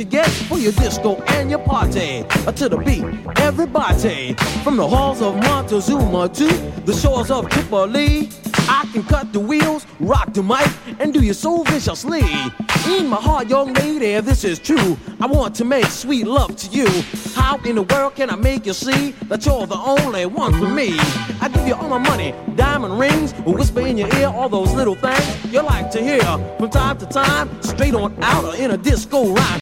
should get for your disco and your party. To the beat, everybody, from the halls of Montezuma to the shores of Tripoli, I can cut the wheels, rock the mic, and do you so viciously. In my heart, young lady, this is true. I want to make sweet love to you. How in the world can I make you see that you're the only one for me? I give you all my money, diamond rings, whisper in your ear all those little things you like to hear from time to time, straight on out or in a disco rhyme.